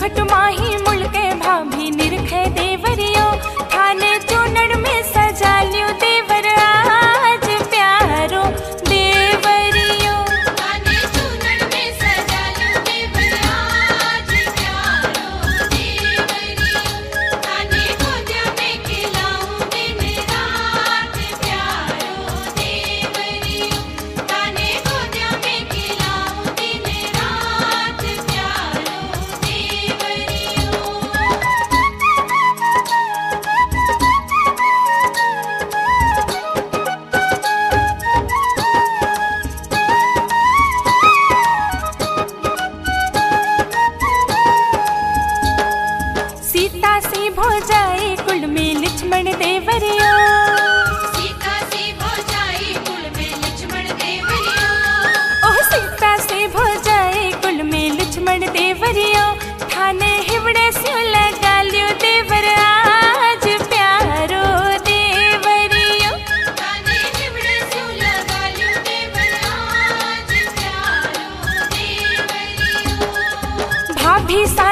चौखट माही मुलके भाभी निरखे देवरियो थाने चूनड़ में सजा लियो देवर आज प्यारो देवरियो थाने चूनड़ में सजा लियो देवर आज प्यारो देवरियो थाने गोदिया में खिलाऊं दिन रात प्यारो देवरियो थाने गोदिया में खिलाऊं दिन रात प्यारो देवरियो। सीता से भोजाए कुल में लक्ष्मण देवरियो सीता से भौजाई कुल में लक्ष्मण देवरियो ओह सीता से भोजाए कुल में लक्ष्मण देवरियो थाने हिवड़े से लगा लियो देवर आज प्यारो देवरियो थाने हिवड़े से लगा लियो देवर आज प्यारो देवरियो। भाभी सा